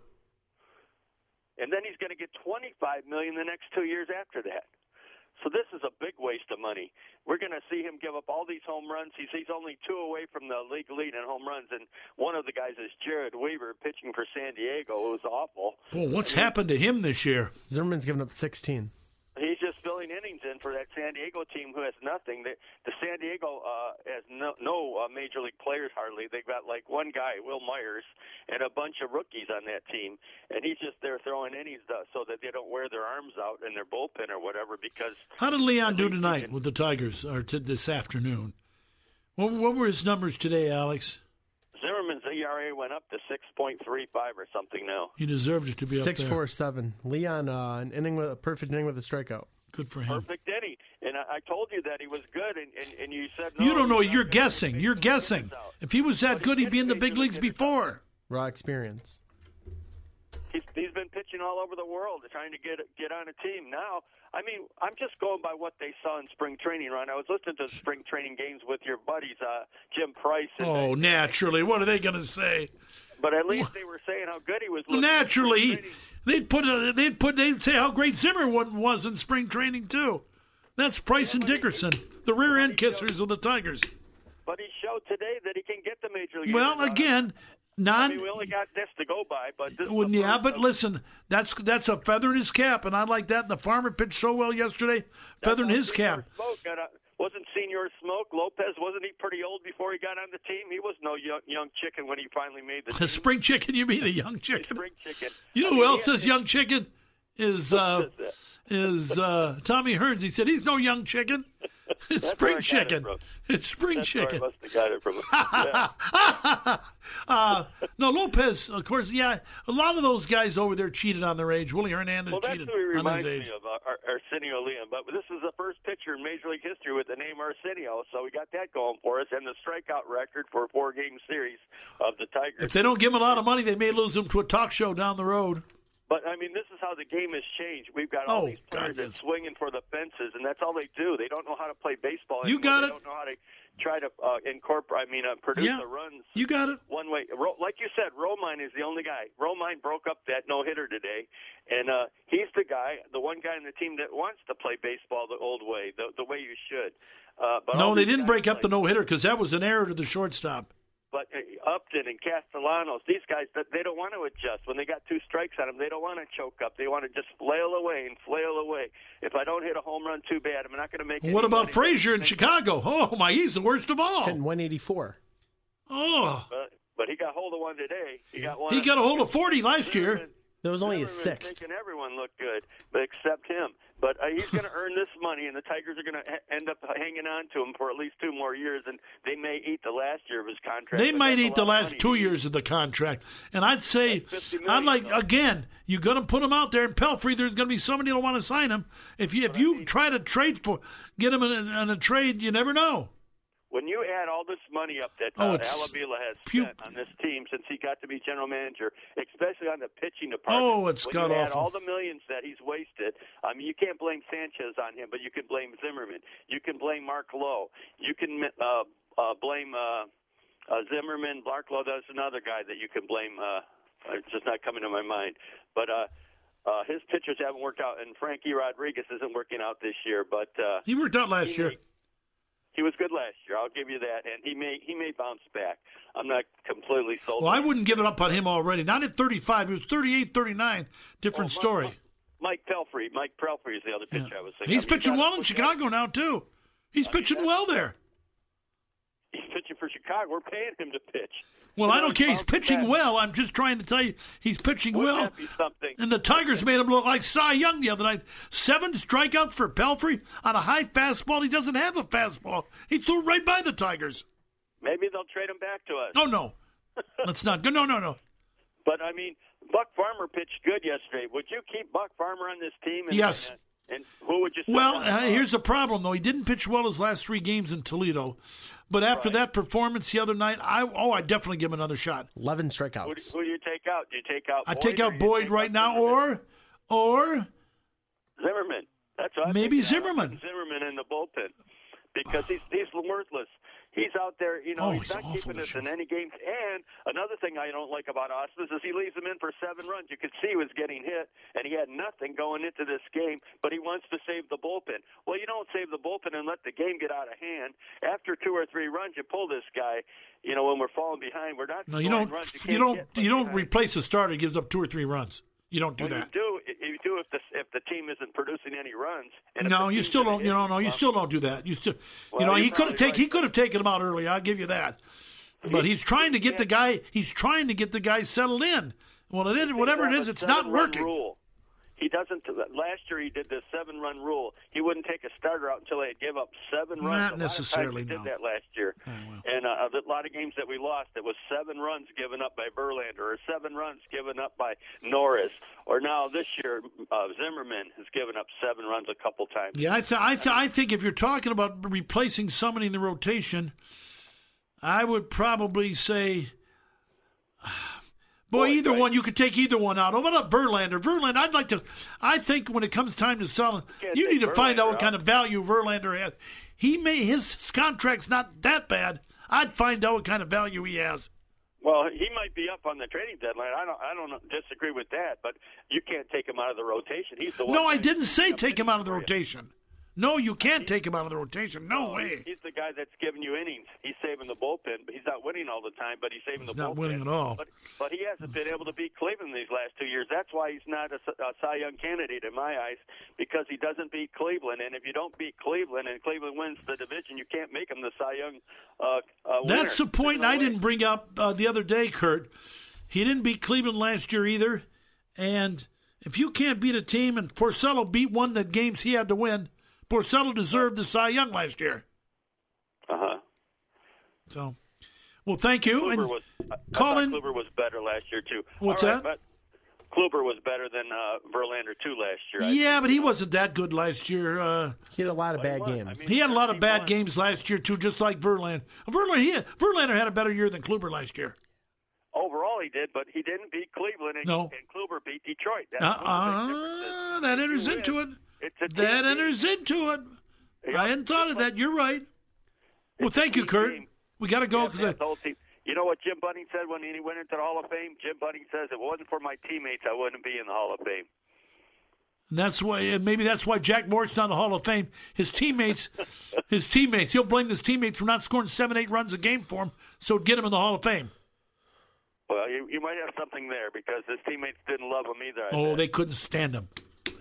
And then he's going to get twenty-five million dollars the next two years after that. So this is a big waste of money. We're going to see him give up all these home runs. He's, he's only two away from the league lead in home runs, and one of the guys is Jared Weaver pitching for San Diego. It was awful. Well, what's I mean, happened to him this year? Zimmerman's given up sixteen. He's just filling innings in for that San Diego team who has nothing. The, the San Diego uh, has no, no uh, major league players hardly. They've got like one guy, Will Myers, and a bunch of rookies on that team. And he's just there throwing innings uh, so that they don't wear their arms out in their bullpen or whatever. Because How did Leon do least he tonight can- with the Tigers, or t- this afternoon? What, what were his numbers today, Alex? Zimmerman's E R A went up to six point three five or something now. He deserved it to be Six up there. four seven. Leon, uh, an inning with a perfect inning with a strikeout. Good for him. Perfect inning. And I, I told you that he was good, and, and, and you said no. You don't know. he's not You're gonna guessing. make You're some guessing. hitters out. If he was that But good, he's he'd be in the getting big leagues hitters out. before. Raw experience. He's, he's been pitching all over the world trying to get get on a team. Now, I mean, I'm just going by what they saw in spring training, Ron. I was listening to spring training games with your buddies, uh, Jim Price. And Oh, naturally. What are they going to say? But at least they were saying how good he was Well, looking. in naturally, spring training. they'd put a, they'd put they'd say how great Zimmer was in spring training too. That's Price and Dickerson, the rear end kissers of the Tigers. But he showed today that he can get the major league. Well, hitters out. again, I non. mean, we only got this to go by, but this is Well, the yeah, first but of- listen, that's that's a feather in his cap, and I like that. And the farmer pitched so well yesterday, feather in his cap. Smoke got a, wasn't Senior Smoke Lopez? Wasn't he pretty old before he got on the team? He was no young, young chicken when he finally made the A team. spring chicken, you mean a young chicken? Spring chicken. You know I who mean, else he had- says young chicken? Is uh, Who says is uh, Tommy Hearns. He said he's no young chicken. It's That's spring where I got it chicken. from. It's spring That's where I chicken. must have got it from. Yeah. uh, no, Lopez, of course, yeah. A lot of those guys over there cheated on their age. Willie Hernandez Well, that's cheated who he on reminds his age. me of, uh, Ar- Arsenio Leon. But this is the first pitcher in Major League history with the name Arsenio, so we got that going for us, and the strikeout record for a four-game series of the Tigers. If they don't give him a lot of money, they may lose him to a talk show down the road. But, I mean, this is how the game has changed. We've got all Oh, these players God, that yes. swinging for the fences, and that's all they do. They don't know how to play baseball You anymore. got they it. don't know how to try to uh, incorporate, I mean, uh, produce Yeah. the runs You got it. one way. Ro- Like you said, Romine is the only guy. Romine broke up that no-hitter today, and uh, he's the guy, the one guy on the team that wants to play baseball the old way, the, the way you should. Uh, but all No, they these didn't guys break up like- the no hitter because that was an error to the shortstop. But uh, Upton and Castellanos, these guys, th- they don't want to adjust. When they got two strikes on them, they don't want to choke up. They want to just flail away and flail away. If I don't hit a home run, too bad. I'm not going to make. What any about money. Frazier in Chicago? Oh my, he's the worst of all. Hitting one eighty-four. Oh, But, but he got hold of one today. He got one. He got a hold of forty last year. There was only a Zimmerman's sixth. Making everyone look good, but except him. But uh, he's going to earn this money, and the Tigers are going to ha- end up hanging on to him for at least two more years, and they may eat the last year of his contract. They but might that's a eat the lot of last money two to years eat. of the contract. And I'd say, That's fifty I'd million, like, though. again, you're going to put him out there in Pelfrey. There's going to be somebody that'll want to sign him. If you if you try to trade for, get him in a, in a trade, you never know. When you add all this money up that Oh, uh, it's Alavila has pu- spent on this team since he got to be general manager, especially on the pitching department. Oh, it's when you add god-awful. all the millions that he's wasted, I mean, you can't blame Sanchez on him, but you can blame Zimmerman. You can blame Mark Lowe. You can uh, uh, blame uh, uh, Zimmerman. Mark Lowe, that's another guy that you can blame. Uh, it's just not coming to my mind. But uh, uh, his pitchers haven't worked out, and Frankie Rodriguez isn't working out this year. But uh, He worked out last he year. may- He was good last year. I'll give you that, and he may he may bounce back. I'm not completely sold. Well, I on him. wouldn't give it up on him already. Not at thirty-five. He was thirty-eight, thirty-nine. Different Oh, Mike- story. Mike Pelfrey. Mike Pelfrey is the other pitcher I was thinking. He's of. You pitching gotta well in put that- Chicago now, too. He's I mean, pitching that's- well there. He's pitching for Chicago. We're paying him to pitch. Well, You I know, don't care. He's bouncing pitching back. well. I'm just trying to tell you he's pitching Wouldn't well. that be something? And the Tigers made him look like Cy Young the other night. Seven strikeouts for Pelfrey on a high fastball. He doesn't have a fastball. He threw right by the Tigers. Maybe they'll trade him back to us. Oh, no. Let's not go. No, no, no. But, I mean, Buck Farmer pitched good yesterday. Would you keep Buck Farmer on this team? And, Yes. And, and who would you send Well, on? uh, here's the problem, though. He didn't pitch well his last three games in Toledo. But after Right. that performance the other night, I oh, I definitely give him another shot. eleven Who, do- strikeouts. who do you take out? Do you take out I Boyd take or out you Boyd take right out now, Zimmerman? or or Zimmerman. That's what I Maybe think. Zimmerman. Zimmerman in the bullpen because he's he's worthless. He's out there, you know, Oh, he's, he's not awful keeping this us in year. any games. And another thing I don't like about Austin is he leaves them in for seven runs. You could see he was getting hit, and he had nothing going into this game, but he wants to save the bullpen. Well, you don't save the bullpen and let the game get out of hand. After two or three runs, you pull this guy. You know, when we're falling behind, we're not no, you scoring don't runs. you can't don't get you don't behind. replace a starter who gives up two or three runs. You don't do Well, that. You do. You do if the if the team isn't producing any runs. And if No, the you team's still in a don't. You hitting know, no, you slump- still don't do that. You still, you Well, know, you're he could have probably taken he right. could have taken him out early. I'll give you that. But he's trying to get the guy. He's trying to get the guy settled in. Well, it is whatever it He is. has a It's not seven-run working. Rule. He doesn't. Last year he did this seven-run rule. He wouldn't take a starter out until they give up seven runs. Not A lot of necessarily, times he no. did that last year. Oh, well. And uh, a lot of games that we lost, it was seven runs given up by Verlander, or seven runs given up by Norris, or now this year uh, Zimmerman has given up seven runs a couple times. Yeah, I, th- I, th- I think if you're talking about replacing somebody in the rotation, I would probably say, boy, Boyd, either right? one. You could take either one out. Oh, what about Verlander? Verlander, I'd like to. I think when it comes time to sell, can't you take need to find out Verlander what out. kind of value Verlander has. He may his contract's not that bad. I'd find out what kind of value he has. Well, he might be up on the trading deadline. I don't. I don't disagree with that, but you can't take him out of the rotation. He's the one. No, I guy didn't who's say up take him out of the for you. rotation. No, you can't take him out of the rotation. No No, way. He's the guy that's giving you innings. He's saving the bullpen, but he's not winning all the time. But he's saving He's the not bullpen. winning at all. But but he hasn't been able to beat Cleveland these last two years. That's why he's not a, a Cy Young candidate in my eyes, because he doesn't beat Cleveland. And if you don't beat Cleveland and Cleveland wins the division, you can't make him the Cy Young uh, uh, winner. That's the point There's no I way. didn't bring up uh, the other day, Kurt. He didn't beat Cleveland last year either. And if you can't beat a team, and Porcello beat one of the games he had to win, Porcello deserved the Cy Young last year. Uh huh. So, well, thank you. Kluber And was. I Colin- thought Kluber was better last year too. What's All right, that? But Kluber was better than uh, Verlander too last year. I yeah, think. but he wasn't that good last year. Uh, He had a lot of Well, he bad was. games. I mean, he had a lot of bad thirty-one. games last year, too, just like Verlander. Verlander, he, Verlander had a better year than Kluber last year. Overall, he did, but he didn't beat Cleveland, and, No. and Kluber beat Detroit. That's Uh, one of the big differences. uh, that enters If you into it. win, It's a team That game. enters into it. Yeah. I hadn't thought of that. You're right. Well, It's a thank you, team Kurt. game. We got to go Yeah, because man, the whole team. You know what Jim Bunning said when he went into the Hall of Fame? Jim Bunning says, if it wasn't for my teammates, I wouldn't be in the Hall of Fame. that's why. And maybe that's why Jack Morris not in the Hall of Fame. His teammates, his teammates. He'll blame his teammates for not scoring seven, eight runs a game for him, so it'd get him in the Hall of Fame. Well, you, you might have something there because his teammates didn't love him either. I Oh, bet. they couldn't stand him.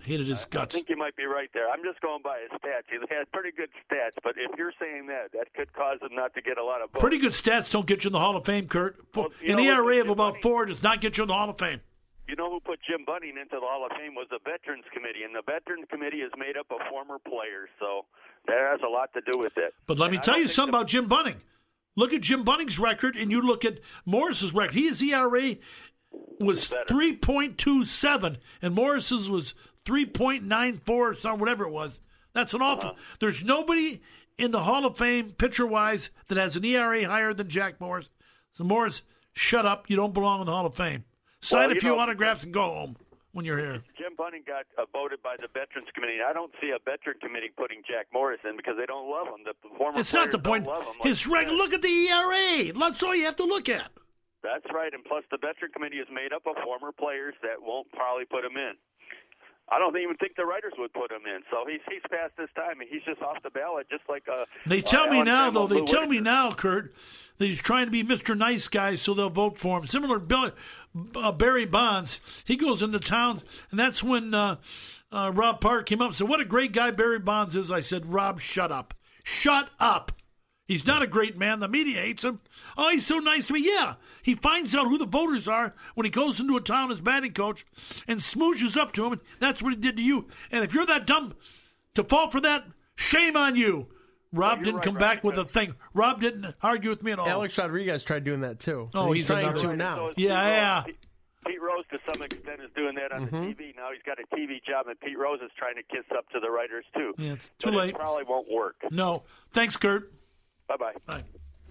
hated his I guts. think you might be right there. I'm just going by his stats. He had pretty good stats, but if you're saying that, that could cause him not to get a lot of votes. Pretty good stats don't get you in the Hall of Fame, Kurt. Well, An E R A of about Bunning, four does not get you in the Hall of Fame. You know who put Jim Bunning into the Hall of Fame was the Veterans Committee, and the Veterans Committee is made up of former players, so that has a lot to do with it. But let me And tell you think something the, about Jim Bunning. Look at Jim Bunning's record, and you look at Morris's record. His E R A was three point two seven, and Morris's was three point nine four or something, whatever it was. That's an awful. Uh-huh. There's nobody in the Hall of Fame, pitcher-wise, that has an E R A higher than Jack Morris. So, Morris, shut up. You don't belong in the Hall of Fame. Sign well, a few know, autographs and go home when you're here. Jim Bunning got uh, voted by the Veterans Committee. I don't see a Veteran Committee putting Jack Morris in because they don't love him. The former it's not the point. His like, record. Look at the E R A. That's all you have to look at. That's right. And plus, the Veteran Committee is made up of former players that won't probably put him in. I don't even think the writers would put him in. So he's he's past his time, and he's just off the ballot, just like uh They tell uh, me Alan now, Trammell, though. They Blue tell Whitaker. me now, Kurt, that he's trying to be Mister Nice Guy, so they'll vote for him. Similar to Bill, uh, Barry Bonds, he goes into towns, and that's when uh, uh, Rob Park came up and said, "What a great guy Barry Bonds is." I said, "Rob, shut up, shut up." He's not a great man. The media hates him. Oh, he's so nice to me. Yeah, he finds out who the voters are when he goes into a town as batting coach and smooches up to them. And that's what he did to you. And if you're that dumb to fall for that, shame on you. Rob well, didn't right, come Rob, back with a thing. Rob didn't argue with me at all. Alex Rodriguez tried doing that too. Oh, he's, he's trying another, to now. So yeah, yeah. Pete, Pete Rose, to some extent, is doing that on mm-hmm. the T V. Now he's got a T V job, and Pete Rose is trying to kiss up to the writers, too. Yeah, it's too but late. It probably won't work. No. Thanks, Kurt. Bye-bye. Bye.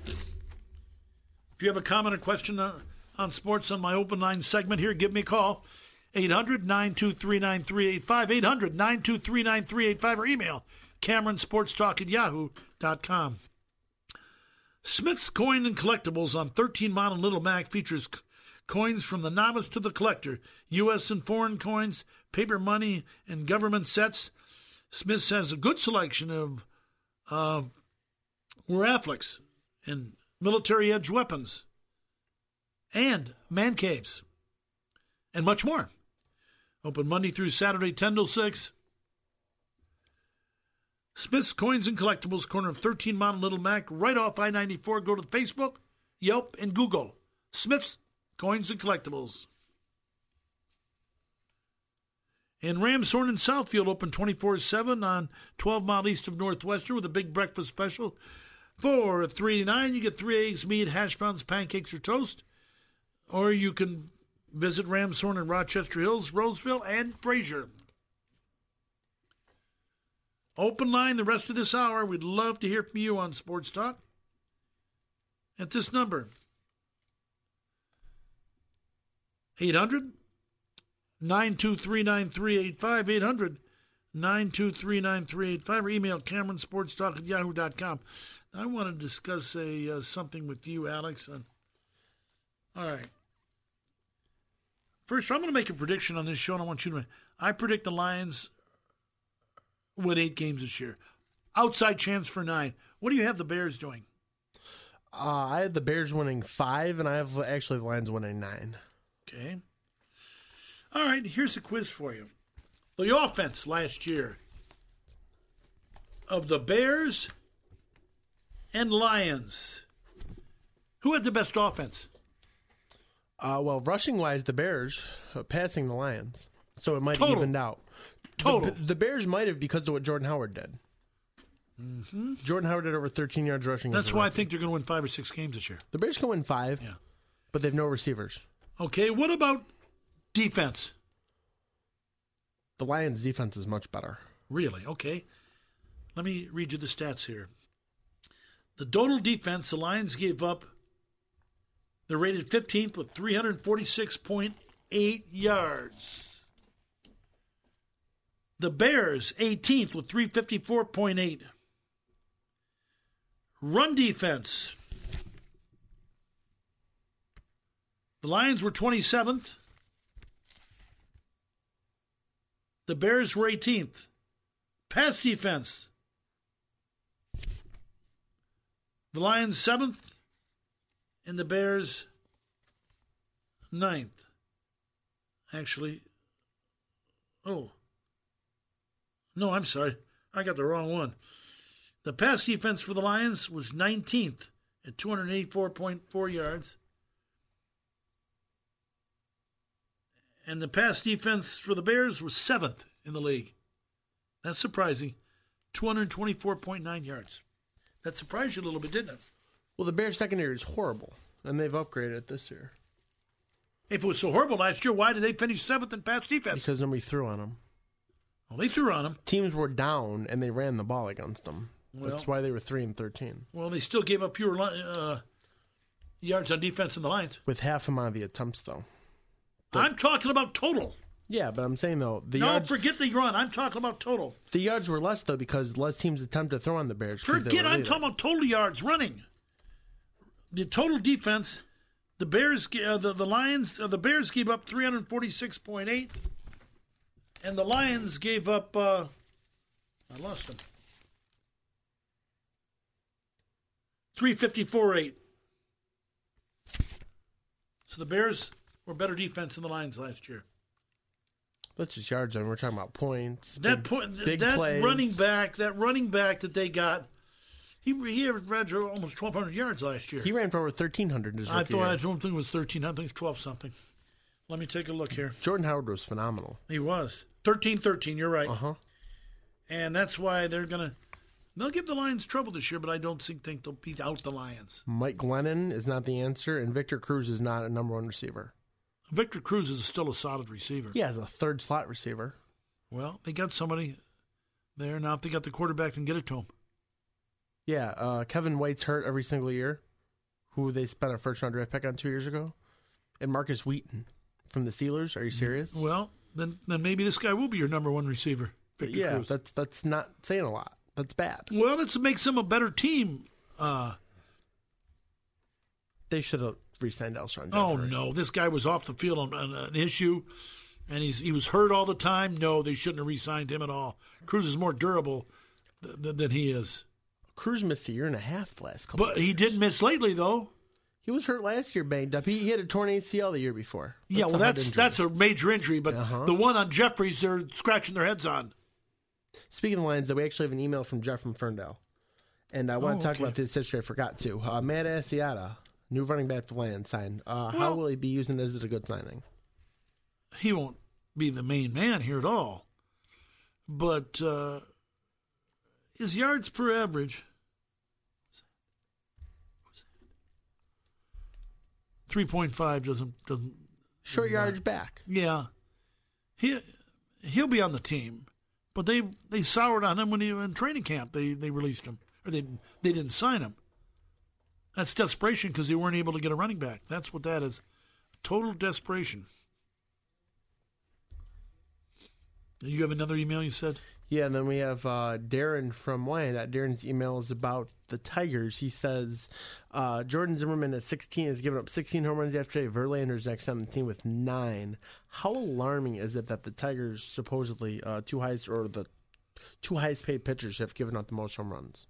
If you have a comment or question uh, on sports on my open line segment here, give me a call. eight hundred nine two three nine three eight five, eight hundred nine two three nine three eight five, or email Cameron Sports Talk at yahoo dot com. Smith's Coin and Collectibles on thirteen mile and Little Mac features c- coins from the novice to the collector, U S and foreign coins, paper money, and government sets. Smith's has a good selection of uh, Affleck's and military edge weapons, and man caves, and much more. Open Monday through Saturday, ten till six. Smith's Coins and Collectibles, corner of thirteen mile and Little Mac, right off I ninety-four. Go to Facebook, Yelp, and Google. Smith's Coins and Collectibles. And Ramshorn in Southfield open twenty-four seven on twelve mile east of Northwestern with a big breakfast special. For three eighty-nine, you get three eggs, meat, hash browns, pancakes, or toast. Or you can visit Ramshorn in Rochester Hills, Roseville, and Fraser. Open line the rest of this hour. We'd love to hear from you on Sports Talk at this number. eight hundred nine two three nine three eight five, eight hundred nine two three nine three eight five, or email Cameron Sports Talk at yahoo dot com. I want to discuss a uh, something with you, Alex. And, all right. First, I'm going to make a prediction on this show, and I want you to. I predict the Lions win eight games this year. Outside chance for nine. What do you have the Bears doing? Uh, I have the Bears winning five, and I have actually the Lions winning nine. Okay. All right, here's a quiz for you. The offense last year of the Bears and Lions. Who had the best offense? Uh, well, rushing-wise, the Bears, uh, passing the Lions. So it might have Total. evened out. Total. The, the Bears might have because of what Jordan Howard did. Mm-hmm. Jordan Howard did over thirteen yards rushing. That's as a why I rookie. think they're going to win five or six games this year. The Bears can win five, Yeah. but they have no receivers. Okay, what about defense? The Lions' defense is much better. Really? Okay. Let me read you the stats here. The total defense, the Lions gave up, they're rated fifteenth with three forty-six point eight yards. The Bears, eighteenth with three fifty-four point eight. Run defense. The Lions were twenty-seventh. The Bears were eighteenth. Pass defense. The Lions seventh. And the Bears ninth. Actually, oh, No, I'm sorry. I got the wrong one. The pass defense for the Lions was nineteenth at two eighty-four point four yards. And the pass defense for the Bears was seventh in the league. That's surprising. two twenty-four point nine yards. That surprised you a little bit, didn't it? Well, the Bears secondary is horrible, and they've upgraded it this year. If it was so horrible last year, why did they finish seventh in pass defense? Because nobody threw on them. Well, they threw on them. Teams were down, and they ran the ball against them. Well, That's why they were three and thirteen. Well, they still gave up fewer uh, yards on defense than the Lions. With half amount of the attempts, though. The, I'm talking about total. Yeah, but I'm saying, though, the no, yards... forget the run. I'm talking about total. The yards were less, though, because less teams attempted to throw on the Bears. Forget, I'm talking about total yards running. The total defense, the Bears, uh, the, the Lions, uh, the Bears gave up three forty-six point eight, and the Lions gave up, uh, I lost them, three fifty-four point eight. So the Bears were better defense than the Lions last year. That's just yards, and we're talking about points. That big, point, big that plays. running back, that running back that they got, he he averaged almost twelve hundred yards last year. He ran for over thirteen hundred. His I thought year. I don't think it was thirteen. I think it's twelve something. Let me take a look here. Jordan Howard was phenomenal. He was thirteen thirteen. You're right. Uh huh. And that's why they're gonna they'll give the Lions trouble this year, but I don't think, think they'll beat out the Lions. Mike Glennon is not the answer, and Victor Cruz is not a number one receiver. Victor Cruz is still a solid receiver. Yeah, as a third slot receiver. Well, they got somebody there now. If they got the quarterback, then get it to him. Yeah, uh, Kevin White's hurt every single year, who they spent a first-round draft pick on two years ago. And Marcus Wheaton from the Steelers. Are you serious? Well, then then maybe this guy will be your number one receiver, Victor yeah, Cruz. that's that's not saying a lot. That's bad. Well, it makes them a better team. Uh, they should have re-signed Alshon Jeffrey. Oh, no. This guy was off the field on, on an issue, and he's he was hurt all the time. No, they shouldn't have re-signed him at all. Cruz is more durable th- th- than he is. Cruz missed a year and a half the last couple But of years. he didn't miss lately, though. He was hurt last year, banged up. He, he had a torn A C L the year before. That's yeah, well, a head that's injury. that's a major injury, but Uh-huh. the one on Jeffries, they're scratching their heads on. Speaking of Lions, though, we actually have an email from Jeff from Ferndale. And I want Oh, to talk okay. about this history. I forgot to. Uh, Matt Asiata, new running back for the Lions, signed. Uh, how Well- will he be used, and is it a good signing? He won't be the main man here at all. But uh, his yards per average, three point five doesn't doesn't Short yardage back. Yeah, he he'll be on the team, but they they soured on him when he was in training camp. They they released him, or they they didn't sign him. That's desperation because they weren't able to get a running back. That's what that is, total desperation. You have another email you said? Yeah, and then we have uh, Darren from Wyandotte. Darren's email is about the Tigers. He says, uh, Jordan Zimmerman at sixteen has given up sixteen home runs yesterday. Verlander's next seventeen with nine. How alarming is it that the Tigers supposedly uh, two highest or the two highest paid pitchers have given up the most home runs?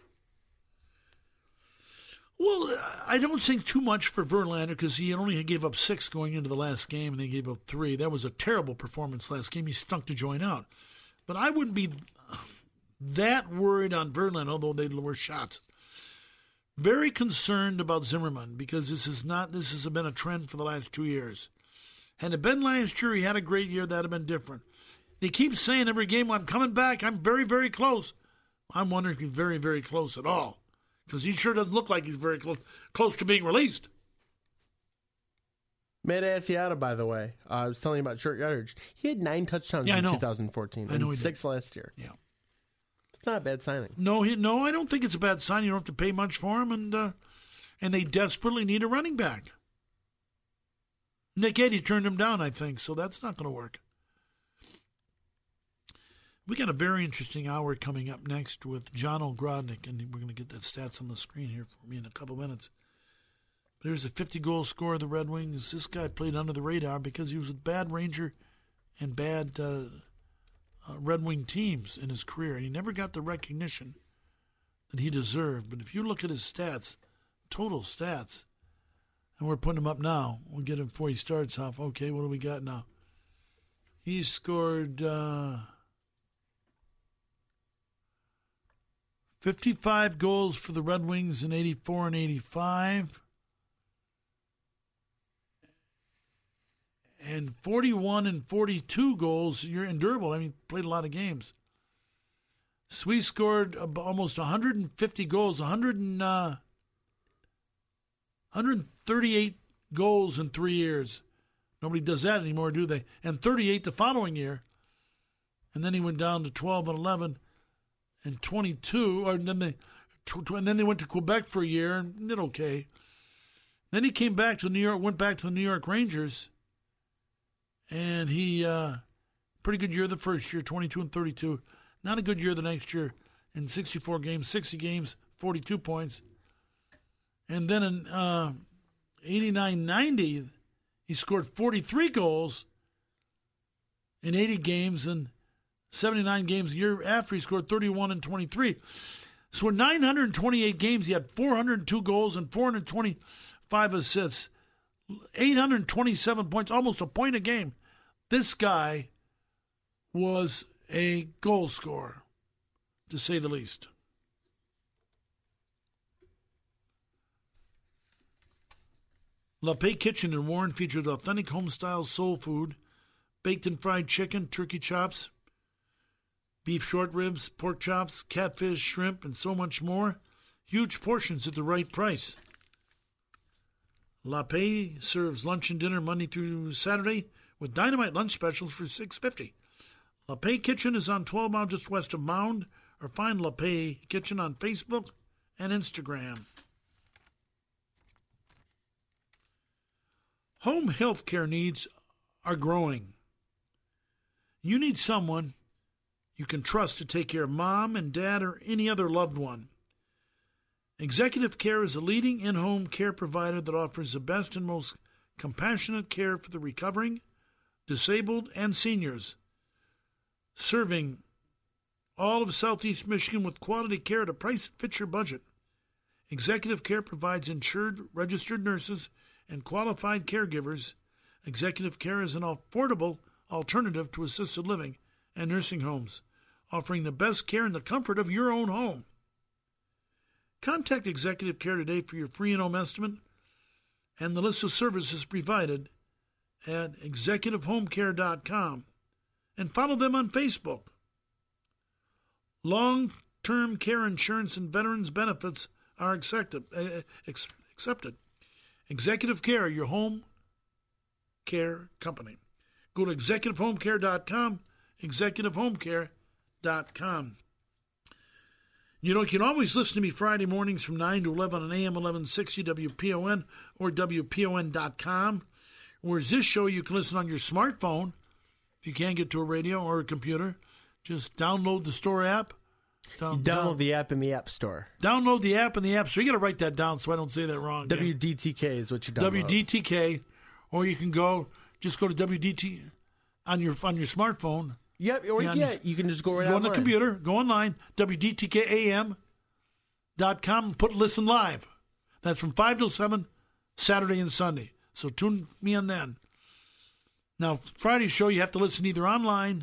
Well, I don't think too much for Verlander because he only gave up six going into the last game, and they gave up three. That was a terrible performance last game. He stunk to join out. But I wouldn't be that worried on Verlander, although they were shots. Very concerned about Zimmerman because this is not. This has been a trend for the last two years. Had it been last year, he had a great year. That'd have been different. They keep saying every game, "I'm coming back. I'm very, very close." I'm wondering if he's very, very close at all. Because he sure doesn't look like he's very close close to being released. Matt Asiata, by the way, uh, I was telling you about short yardage. He had nine touchdowns Yeah, I in know. two thousand fourteen I know and he did. six last year. Yeah. It's not a bad signing. No, he, no, I don't think it's a bad sign. You don't have to pay much for him, and uh, and they desperately need a running back. Nick Eddy turned him down, I think, so that's not going to work. We got a very interesting hour coming up next with John O'Grodnick, and we're going to get that stats on the screen here for me in a couple minutes. But here's a fifty-goal scorer of the Red Wings. This guy played under the radar because he was with bad Ranger and bad uh, uh, Red Wing teams in his career, and he never got the recognition that he deserved. But if you look at his stats, total stats, and we're putting him up now. We'll get him before he starts off. Okay, what do we got now? He scored... Uh, fifty-five goals for the Red Wings in eighty-four and eighty-five. And forty-one and forty-two goals. You're endurable. I mean, played a lot of games. Sweet scored almost one hundred fifty goals, one hundred and, uh, one hundred thirty-eight goals in three years. Nobody does that anymore, do they? And thirty-eight the following year. And then he went down to twelve and eleven and twenty-two. Or then they, and then they went to Quebec for a year and did okay. Then he came back to New York, went back to the New York Rangers. And he, uh, pretty good year the first year, twenty-two and thirty-two. Not a good year the next year in sixty-four games, sixty games, forty-two points. And then in uh, eighty-nine ninety, he scored forty-three goals in eighty games, and seventy-nine games a year after he scored thirty-one and twenty-three. So in nine hundred twenty-eight games, he had four hundred two goals and four hundred twenty-five assists, eight hundred twenty-seven points, almost a point a game. This guy was a goal scorer, to say the least. La Paix Kitchen in Warren featured authentic home-style soul food, baked and fried chicken, turkey chops, beef short ribs, pork chops, catfish, shrimp, and so much more. Huge portions at the right price. La Paix serves lunch and dinner Monday through Saturday with dynamite lunch specials for six dollars and fifty cents. La Paix Kitchen is on twelve miles just west of Mound, or find La Paix Kitchen on Facebook and Instagram. Home health care needs are growing. You need someone you can trust to take care of mom and dad or any other loved one. Executive Care is a leading in-home care provider that offers the best and most compassionate care for the recovering, disabled, and seniors, serving all of Southeast Michigan with quality care at a price that fits your budget. Executive Care provides insured, registered nurses and qualified caregivers. Executive Care is an affordable alternative to assisted living and nursing homes, offering the best care in the comfort of your own home. Contact Executive Care today for your free in-home estimate and the list of services provided at executive home care dot com, and follow them on Facebook. Long-term care insurance and veterans benefits are accepted. Uh, ex- accepted. Executive Care, your home care company. Go to executive home care dot com, executive home care dot com. You know, you can always listen to me Friday mornings from nine to eleven on A M eleven sixty W P O N or W P O N dot com. Whereas this show you can listen on your smartphone. If you can't get to a radio or a computer, just download the Store app. Down, download down, the app in the App Store. Download the app in the App Store. You got to write that down so I don't say that wrong. W D T K is what you download. W D T K, or you can go, just go to W D T on your on your smartphone. Yep, or yeah, yeah, you can just go right go online. on the computer, go online, W D T K A M dot com, and put Listen Live. That's from five till seven, Saturday and Sunday. So tune me in then. Now, Friday's show, you have to listen either online,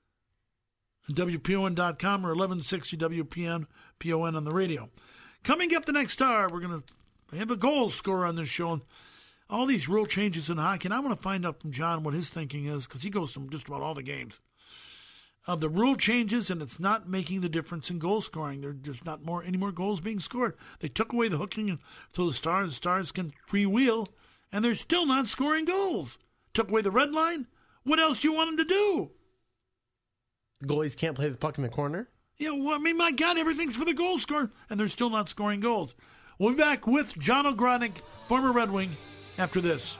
W P O N dot com, or eleven sixty W P N, P O N on the radio. Coming up the next hour, we're going to have a goal scorer on this show. And all these rule changes in hockey, and I want to find out from John what his thinking is, because he goes to just about all the games. Of the rule changes, and it's not making the difference in goal scoring. There's just not more any more goals being scored. They took away the hooking so the Stars, the Stars can freewheel, and they're still not scoring goals. Took away the red line. What else do you want them to do? Goalies can't play the puck in the corner? Yeah, well, I mean, my God, everything's for the goal scorer, and they're still not scoring goals. We'll be back with John O'Gronick, former Red Wing, after this.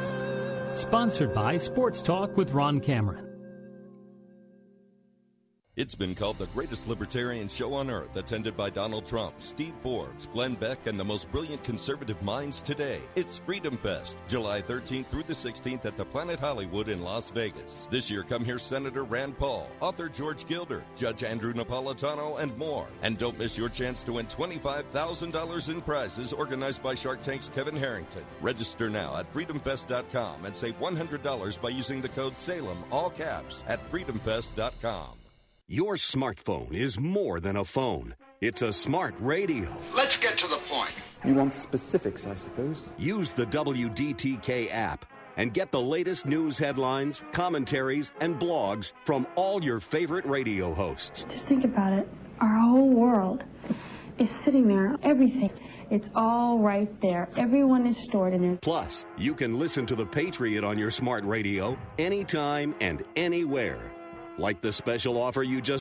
Sponsored by Sports Talk with Ron Cameron. It's been called the greatest libertarian show on earth, attended by Donald Trump, Steve Forbes, Glenn Beck, and the most brilliant conservative minds today. It's Freedom Fest, July thirteenth through the sixteenth at the Planet Hollywood in Las Vegas. This year, come hear Senator Rand Paul, author George Gilder, Judge Andrew Napolitano, and more. And don't miss your chance to win twenty-five thousand dollars in prizes organized by Shark Tank's Kevin Harrington. Register now at freedom fest dot com and save one hundred dollars by using the code SALEM, all caps, at freedom fest dot com. Your smartphone is more than a phone. It's a smart radio. Let's get to the point. You want specifics, I suppose? Use the W D T K app and get the latest news headlines, commentaries, and blogs from all your favorite radio hosts. Just think about it. Our whole world is sitting there. Everything. It's all right there. Everyone is stored in it. Plus, you can listen to The Patriot on your smart radio anytime and anywhere. Like the special offer you just